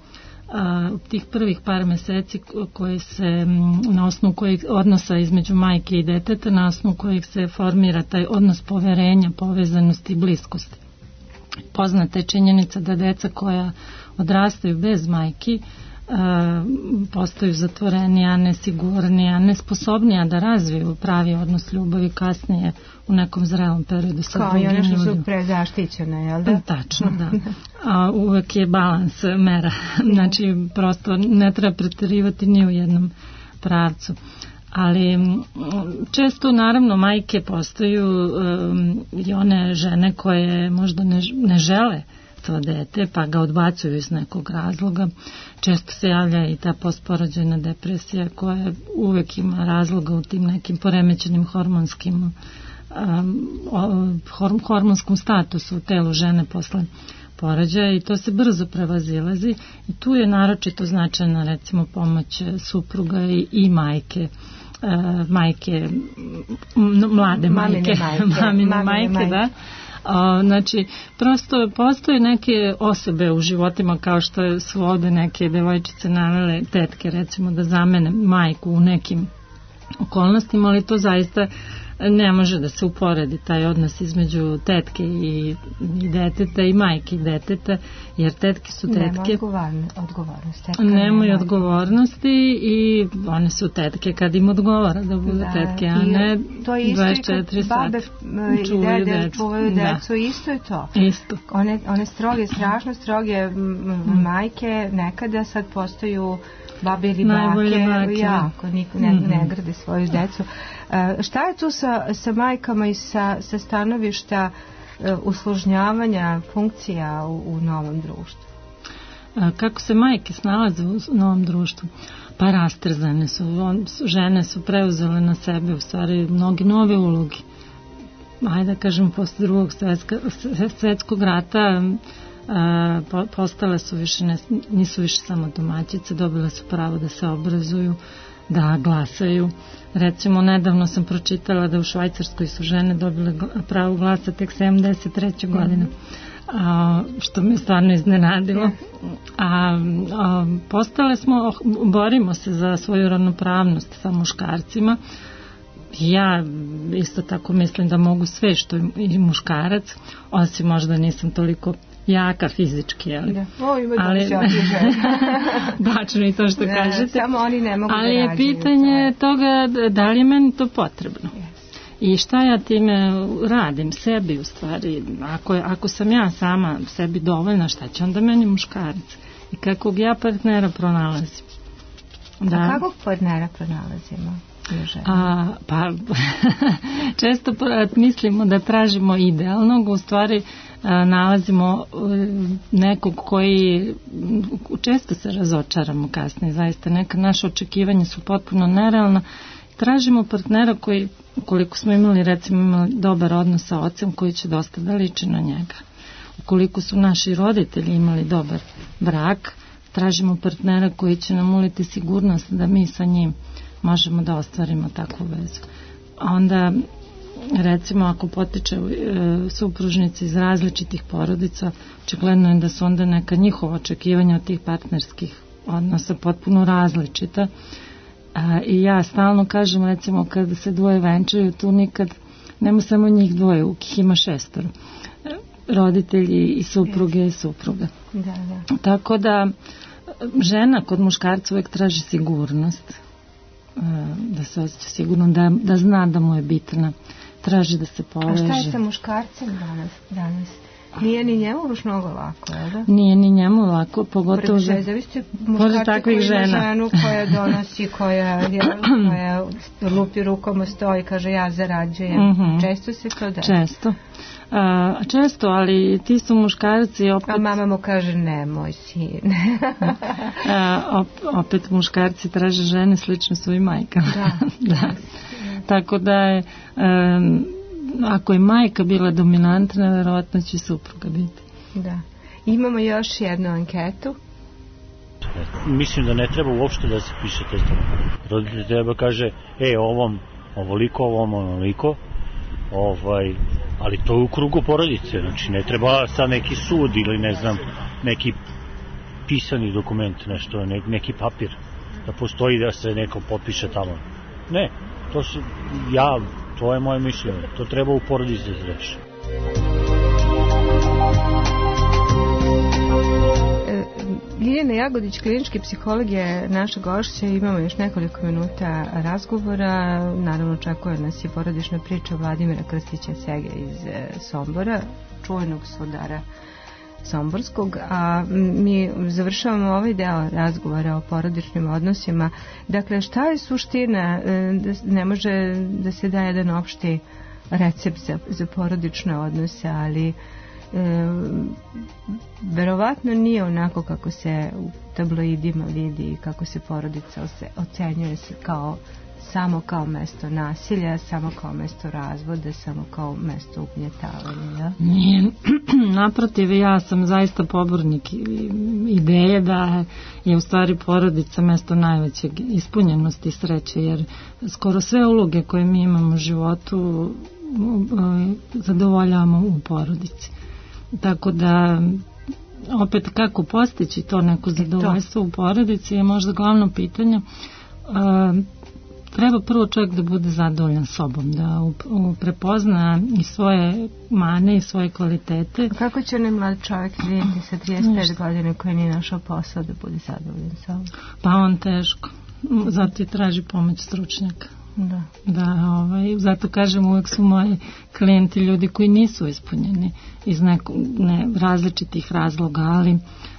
tih prvih par meseci koje se, na osnovu kojeg odnosa između majke i deteta, na osnovu kojeg se formira taj odnos poverenja, povezanosti i bliskosti. Poznata je činjenica da deca koja odrastaju bez majki postaju zatvorenija, nesigurnija, nesposobnija da razviju pravi odnos ljubavi kasnije u nekom zrelom periodu sa drugim ljudima. Kao i one što su prezaštićene, jel da? Tačno, da. A uvek je balans mera. Znači, prosto ne treba preterivati ni u jednom pravcu. Ali često, naravno, majke postaju i one žene koje možda ne žele to dete, pa ga odbacuju iz nekog razloga. Često se javlja i ta postporođajna depresija koja uvek ima razloga u tim nekim poremećenim hormonskom statusu u telu žene posle porođaja i to se brzo prevazilazi i tu je naročito značajna recimo pomoć supruga i majke, mlade majke, mamine majke, da. Znači, prosto postoje neke osobe u životima kao što su ovde neke devojčice navele, tetke recimo, da zamene majku u nekim okolnostima, ali to zaista ne može da se uporedi taj odnos između tetke i deteta i majke i deteta, jer tetke su tetke. Nemaju odgovornosti i one su tetke kad im odgovara da budu tetke, a ne 24 sata. Čuvaju decu, isto je to. Isto. One stroge, strašno stroge majke nekada sad postaju babe ili bake, jako, niko ne grade svoju decu. Šta je tu sa majkama i sa stanovišta usložnjavanja funkcija u novom društvu? Kako se majke snalaze u novom društvu? Pa rastrzane su, žene su preuzele na sebe u stvari mnogi nove uloge. Ajde da kažem, posle drugog svetskog rata postale su više, nisu više samo domaćice, dobile su pravo da se obrazuju, da glasaju. Recimo, nedavno sam pročitala da u Švajcarskoj su žene dobile pravo glasa tek 73. godine, što me stvarno iznenadilo. Postale smo, borimo se za svoju ravnopravnost sa muškarcima. Ja isto tako mislim da mogu sve što i muškarac, osim možda nisam toliko jaka fizički, ali bačno i to što kažete, samo oni ne mogu ali je pitanje toga da li je meni to potrebno i šta ja time radim sebi u stvari. Ako sam ja sama sebi dovoljna, šta će onda meni muškarac i kakvog ja partnera pronalazim. A kakvog partnera pronalazimo? Pa često mislimo da tražimo idealnog, u stvari nalazimo nekog koji često se razočaramo kasnije, zaista neka naše očekivanja su potpuno nerealna. Tražimo partnera koji, koliko smo imali dobar odnos sa ocem, koji će dosta da liči na njega. Ukoliko su naši roditelji imali dobar brak, tražimo partnera koji će nam uliti sigurnost da mi sa njim možemo da ostvarimo takvu vezu. Onda, recimo, ako potiče supružnici iz različitih porodica, očigledno je da su onda neka njihova očekivanja od tih partnerskih odnosa potpuno različita. I ja stalno kažem, recimo, kada se dvoje venčaju, tu nikad nema samo njih dvoje, ih ima 6. Roditelji i supruge i supruga. Tako da žena kod muškarca uvijek traži sigurnost, da se osjeća sigurno, da zna da mu je bitna, traži da se poveže. A šta je sa muškarcem danas? Nije ni njemu baš mnogo lako, je da? Nije ni njemu lako, pogotovo zavisi muškarca koji ima ženu koja donosi, koja lupi rukom o sto i kaže ja zarađujem. Često se to da? Često, ali ti su muškarci opet... A mama mu kaže ne, moj sin. Opet muškarci traže žene slično svojim majkama. Da. Tako da je... Ako je majka bila dominantna, verovatno će supruga biti. Da. Imamo još jednu anketu. Mislim da ne treba uopšte da se piše testament. Roditelj treba kaže, ovom ovoliko, ovom onoliko, ali to je u krugu porodice, znači ne treba sad neki sud ili ne znam, neki pisani dokument, nešto, neki papir, da postoji da se neko potpiše tamo. Ne, to je moje mišljenje, to treba u porodici da se reši. Ljiljana Jagodić, klinički psiholog, je naša gošća. Imamo još nekoliko minuta razgovora. Naravno, očekuje nas i porodična priča Vladimira Krstića Sege iz Sombora, čuvenog sudara somborskog, a mi završavamo ovaj deo razgovora o porodičnim odnosima. Dakle, šta je suština? Ne može da se da jedan opšti recept za porodične odnose, ali verovatno nije onako kako se u tabloidima vidi i kako se porodica ocenjuje samo kao mesto nasilja, samo kao mesto razvoda, samo kao mesto ugnjetavanja. Nije, naprotiv, ja sam zaista pobornik ideje da je u stvari porodica mesto najvećeg ispunjenosti i sreće, jer skoro sve uloge koje mi imamo u životu zadovoljavamo u porodici. Tako da, opet, kako postići to neko zadovoljstvo u porodici je možda glavno pitanje. treba prvo čovjek da bude zadovoljan sobom, da prepozna i svoje mane i svoje kvalitete. Kako će ne mlad čovjek živjeti sa 35 godina koji nije našao posao da bude zadovoljan sobom? Pa on teško, zato i traži pomoć stručnjaka. Zato kažem, uvek su moji klijenti ljudi koji nisu ispunjeni iz različitih razloga, ali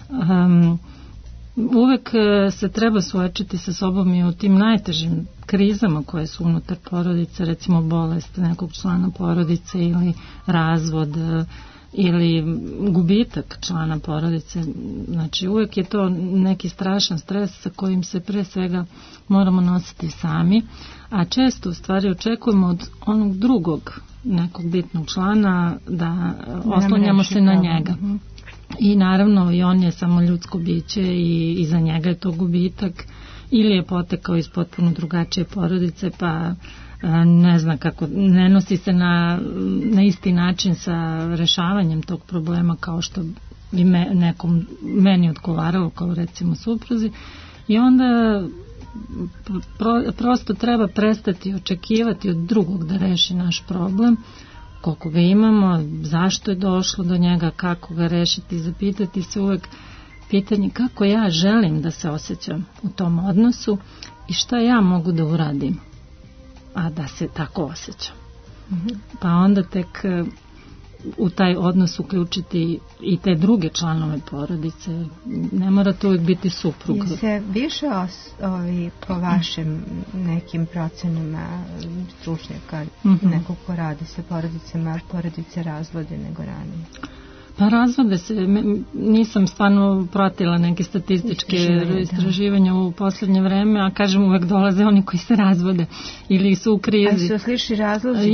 uvek se treba suočiti sa sobom i u tim najtežim krizama koje su unutar porodice, recimo bolest nekog člana porodice ili razvod ili gubitak člana porodice. Znači uvek je to neki strašan stres sa kojim se pre svega moramo nositi sami, a često u stvari očekujemo od onog drugog nekog bitnog člana da oslanjamo se na njega. I naravno i on je samo ljudsko biće i za njega je to gubitak ili je potekao iz potpuno drugačije porodice pa ne zna kako, ne nosi se na isti način sa rešavanjem tog problema kao što bi meni odgovaralo kao recimo supruzi i onda prosto treba prestati očekivati od drugog da reši naš problem, koliko ga imamo, zašto je došlo do njega, kako ga rešiti, zapitati se uvek pitanje kako ja želim da se osjećam u tom odnosu i šta ja mogu da uradim, a da se tako osjećam. Pa onda tek u taj odnos uključiti i te druge članove porodice. Ne mora to uvijek biti suprug. Je se više po vašim nekim procenama stručnjaka nekog ko radi sa porodicama, porodice razvode nego ranije? Pa razvode se, nisam stvarno pratila neke statističke istraživanja u poslednje vreme, a kažem uvek dolaze oni koji se razvode ili su u krizi. A su slični razlozi?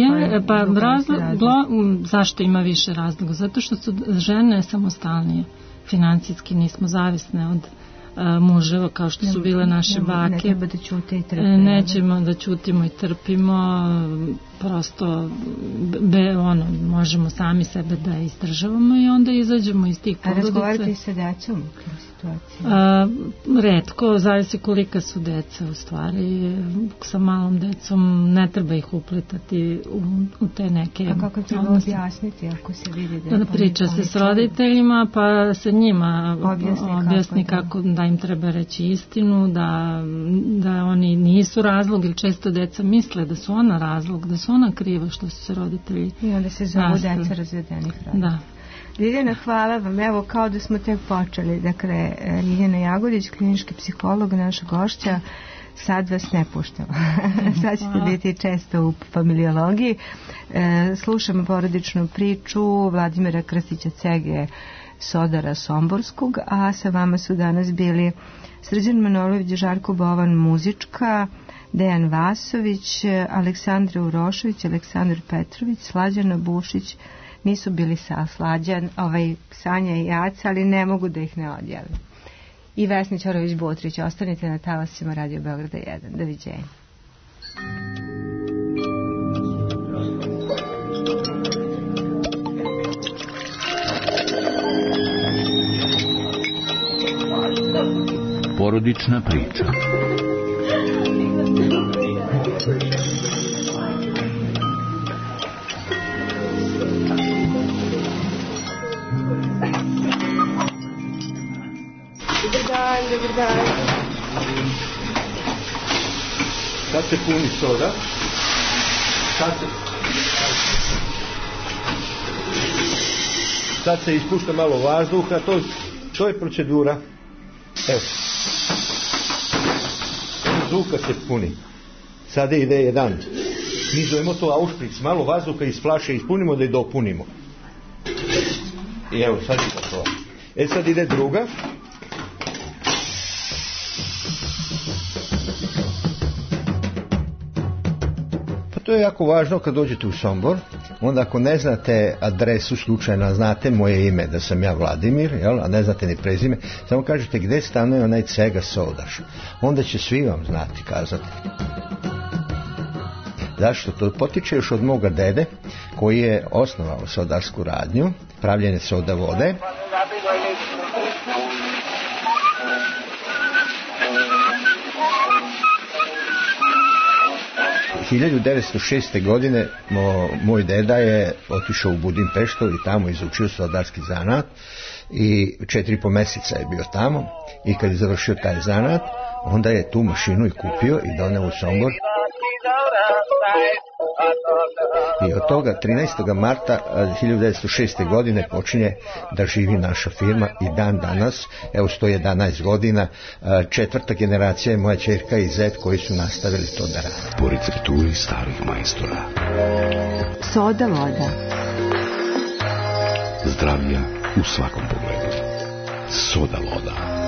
Zašto ima više razloga? Zato što su žene samostalnije, financijski nismo zavisne od muževa kao što su bile naše bake. Ne treba da ćute i trpimo. Nećemo da ćutimo i trpimo, prosto možemo sami sebe da izdržavamo i onda izađemo iz tih porodica. A razgovarate i sa decom u situaciji? Retko, zavisi kolika su deca u stvari. Sa malom decom ne treba ih upletati u te neke... A kako treba objasniti ako se vidi da... Priča se s roditeljima pa se njima objasni kako da im treba reći istinu, da oni nisu razlog ili često deca misle da su ona razlog, da su ona kriva što su se roditelji... I onda se zovu deca razvedenih roditelja. Da. Ljiljana, hvala vam. Evo, kao da smo tek počeli. Dakle, Ljiljana Jagodić, klinički psiholog, naša gošća. Sad vas ne puštamo. Sad ćete biti često u familiologiji. Slušamo porodičnu priču Vladimira Krstića Cege, Sodara Somborskog, a sa vama su danas bili Srđan Manojlović, Žarko Bovan, muzička, Dejan Vasović, Aleksandra Urošević, Aleksandar Petrović, Slađana Bušić. Nisu bili Slađan, Sanja i Jaca, ali ne mogu da ih ne odjavim. I Vesna Ćorović-Butrić. Ostanite na talasima Radio Beograda 1. Doviđenja. Porodična priča. Dobar dan. Sad se puni soda. Sad se ispušta malo vazduha, to je procedura. Evo. Vazduha se puni. Sada ide jedan. Mi zovemo to aušpric, malo vazduha iz flaše ispunimo da je dopunimo. I evo, sad je to. Sad ide druga. To je jako važno kad dođete u Sombor, onda ako ne znate adresu, slučajno znate moje ime, da sam ja Vladimir, a ne znate ni prezime, samo kažete gdje stanuje onaj Cega Sodaš. Onda će svi vam znati kazati. Zašto? To potiče još od moga dede, koji je osnovao sodarsku radnju, pravljenje soda vode. 1906. godine moj deda je otišao u Budimpeštu i tamo izučio sodarski zanat i 4,5 mjeseca je bio tamo i kad je završio taj zanat onda je tu mašinu i kupio i doneo u Sombor. I od toga 13. marta 1906. godine počinje da živi naša firma i dan danas, evo 111 godina, četvrta generacija je moja ćerka i zet koji su nastavili to da rade. Po recepturi starih majstora. Soda voda. Zdravlja u svakom pogledu. Soda voda.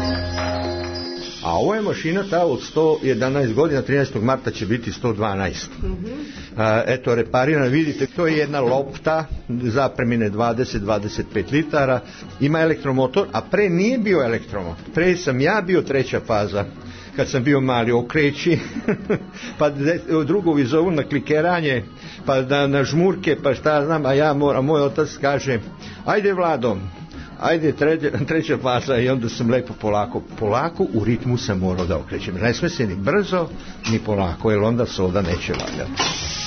A ovo je mašina ta od 111 godina, 13. marta će biti 112. Eto, reparirana, vidite, to je jedna lopta, zapremine 20-25 litara, ima elektromotor, a pre nije bio elektromotor. Pre sam ja bio treća faza, kad sam bio mali, okreći, pa drugovi zovu na klikeranje, pa na žmurke, pa šta znam, a ja moram, moj otac kaže, ajde Vlado, ajde treća faza i onda sam lepo polako u ritmu sam morao da okrećem. Ne sme se ni brzo ni polako, jer onda soda neće valjati.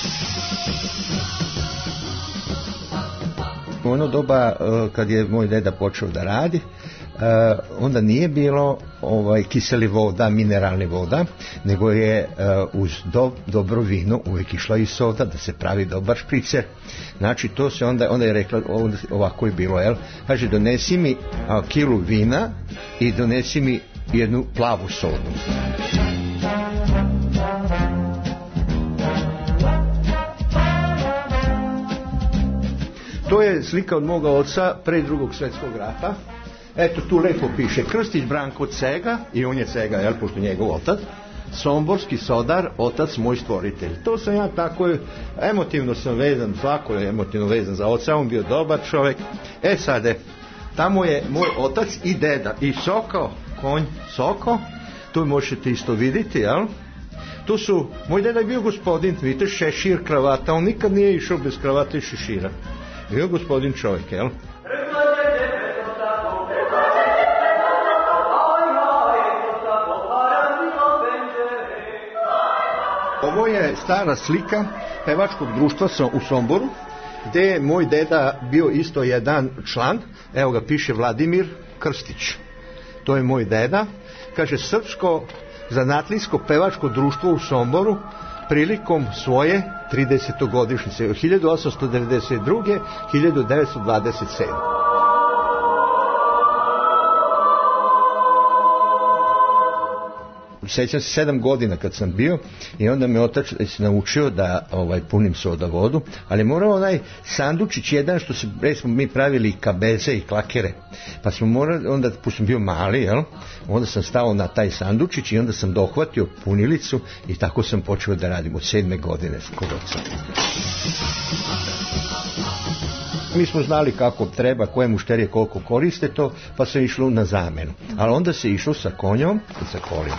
U ono doba kad je moj deda počeo da radi, onda nije bilo kiseli voda, mineralni voda, nego je uz dobro vino uvijek išla i soda da se pravi dobar špricer. Znači to se onda je rekla, ovako je bilo, jel? Kaže, donesi mi kilu vina i donesi mi jednu plavu sodu. To je slika od moga oca pre Drugog svjetskog rata. Eto, tu lepo piše Krstić Branko Cega, i on je Cega, jel, pošto njegov otac, somborski sodar, otac moj stvoritelj. To sam ja tako, emotivno sam vezan, svako je emotivno vezan za oca, on bio dobar čovjek. Sade, tamo je moj otac i deda, i Soko, konj Soko, tu možete isto vidjeti, jel? Tu su, moj deda je bio gospodin, vidite, šešir, kravata, on nikad nije išao bez kravata i šešira. Bio gospodin čovjek, jel? Ovo je stara slika pevačkog društva u Somboru, gdje je moj deda bio isto jedan član, evo ga piše Vladimir Krstić. To je moj deda, kaže Srpsko zanatlijsko pevačko društvo u Somboru prilikom svoje 30. godišnjice, 1892. 1927. Sjećam se 7 godina kad sam bio i onda me otac naučio da punim soda vodu, ali morao onaj sandučić jedan što smo mi pravili i kabeze i klakere, pa smo morali, onda pošto sam bio mali, jel, onda sam stao na taj sandučić i onda sam dohvatio punilicu i tako sam počeo da radim od 7. godine kod oca. Mi smo znali kako treba, koje mušterije koliko koriste to, pa se išlo na zamenu. Ali onda se išlo sa konjom i sa kolima.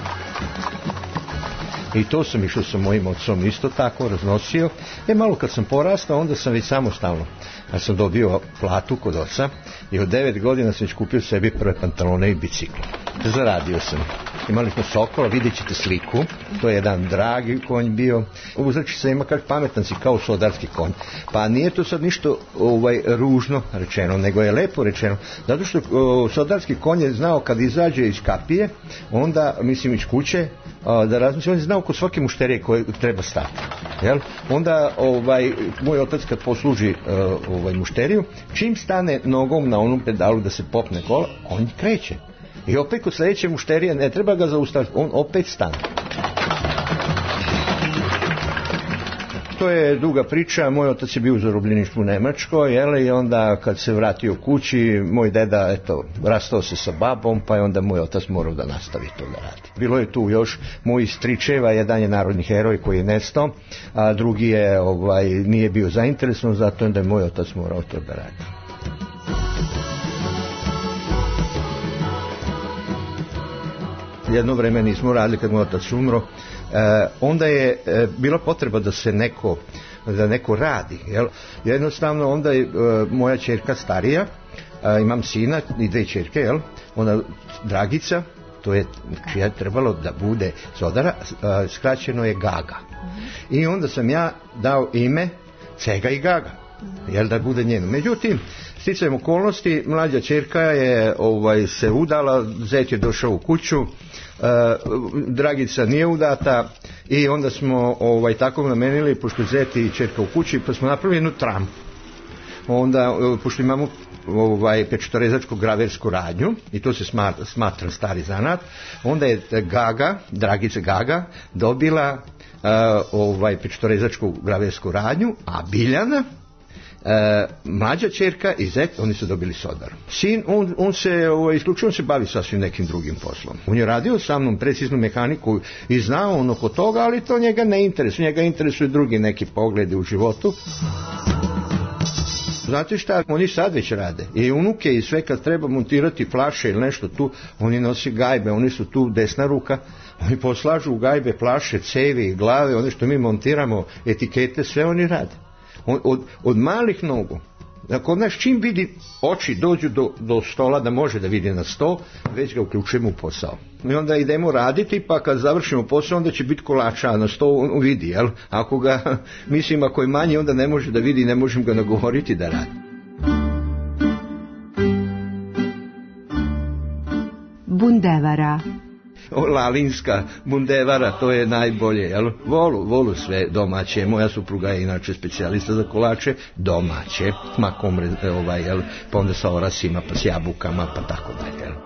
I to sam išao sa mojim ocom isto tako, raznosio. Malo kad sam porastao, onda sam već samostalno. Ja sam dobio platu kod oca i od 9 godina sam već kupio sebi prve pantalone i bicikl. Zaradio sam. Imali smo Sokola, vidjet ćete sliku, to je jedan dragi konj bio. Uzreći se ima kaže pametan si kao sodarski konj. Pa nije to sad ništa ružno rečeno, nego je lepo rečeno. Zato što sodarski konj je znao kad izađe iz kapije, onda mislim iz kuće, da razmisli, on je znao kod svake mušterije koje treba stati. Jel? Onda moj otac kad posluži mušteriju, čim stane nogom na onom pedalu da se popne kola, on kreće. I opet kod sljedeće mušterije ne treba ga zaustaviti, on opet stane. To je duga priča, moj otac je bio u zarobljeništvu u Nemačkoj, i onda kad se vratio kući, moj deda, rastao se sa babom, pa je onda moj otac morao da nastavi to da radi. Bilo je tu još mojih stričeva, jedan je narodni heroj koji je nestao, a drugi je, nije bio zainteresovan, zato onda je moj otac morao to da radi. Jedno vreme nismo radili kad moj otac umro, onda je bila potreba da se neko radi, jel? Jednostavno onda je moja ćerka starija, imam sina i 2 ćerke, jel? Ona Dragica, to je trebalo da bude sodara, skraćeno je Gaga. I onda sam ja dao ime Cega i Gaga, jel da bude njeno. Međutim, sticajem okolnosti, mlađa ćerka je se udala, zet je došao u kuću, Dragica nije udata i onda smo tako namenili, pošto je zet i ćerka u kući, pa smo napravili jednu trampu. Onda, pošto imamo pečtorezačku graversku radnju i to se smatra stari zanat, onda je Dragica Gaga dobila pečtorezačku graversku radnju, a Biljana, mlađa ćerka i zet, oni su dobili sodar. Sin, on se isključio, on se bavi sasvim nekim drugim poslom. On je radio sa mnom preciznu mehaniku i znao on oko toga, ali to njega ne interesuje. Njega interesuje drugi neki pogledi u životu. Znate šta, oni sad već rade. I unuke i sve kad treba montirati flaše ili nešto tu, oni nosi gajbe, oni su tu desna ruka. Oni poslažu u gajbe flaše, cevi i glave, ono što mi montiramo, etikete, sve oni rade. Od malih nogu. Kod nas čim vidi oči dođu do stola da može da vidi na sto, već ga uključujemo u posao. I onda idemo raditi, pa kad završimo posao, onda će biti kolača na sto, on vidi, jel? Ako je manji, onda ne može da vidi, ne možem ga nagovoriti da radi. Bundevara. Lalinska bundevara, to je najbolje, jel? Volu sve domaće. Moja supruga je inače specijalista za kolače, domaće, makom, jel? Pa onda sa orasima, pa s jabukama, pa tako dalje, jel?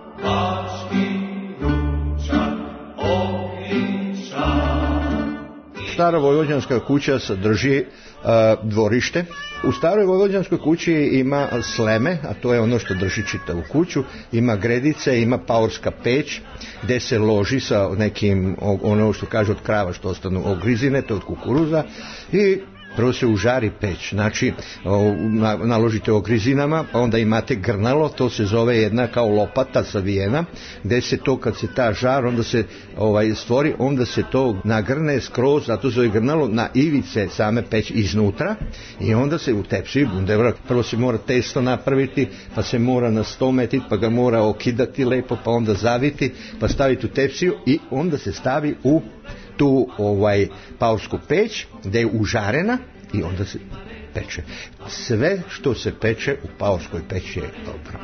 Stara vojvođanska kuća sadrži dvorište. U staroj vojvođanskoj kući ima sleme, a to je ono što drži čitavu kuću, ima gredice, ima paorska peć gdje se loži sa nekim, ono što kaže od krava što ostanu ogrizine, to je od kukuruza, i prvo se užari peć, znači naložite ogrizinama, pa onda imate grnalo, to se zove jedna kao lopata savijena, gdje se to kad se ta žar, onda se stvori, onda se to nagrne skroz, zato zove grnalo, na ivice same peć iznutra, i onda se u tepsi bundevara, prvo se mora testo napraviti, pa se mora na sto metiti, pa ga mora okidati lepo, pa onda zaviti, pa staviti u tepsiju i onda se stavi u tu paorsku peć gdje je užarena i onda se peče. Sve što se peče u paorskoj peći je dobro.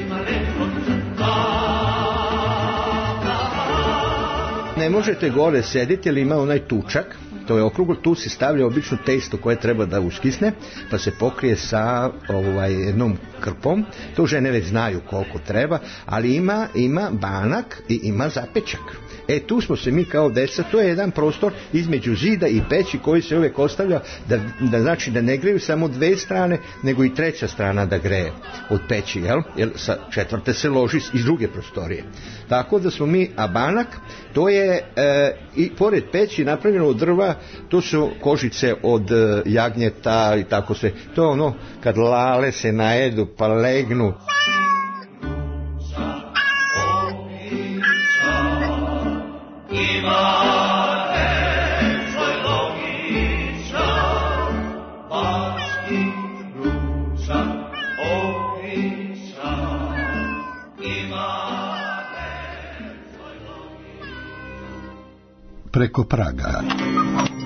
Ne možete gore sediti, ali ima onaj tučak, to je okruglo, tu se stavlja obično testo koje treba da uskisne, pa se pokrije sa jednom krpom, to žene već znaju koliko treba, ali ima banak i ima zapečak. Tu smo se mi kao deca, to je jedan prostor između zida i peći koji se uvijek ostavlja da znači da ne greju samo dve strane, nego i treća strana da greje od peći, jel? Jer sa četvrte se loži iz druge prostorije. Tako da smo mi, a banak, to je i pored peći napravljeno od drva, to su kožice od jagnjeta i tako sve. To je ono kad lale se najedu pa legnu. Preko praga.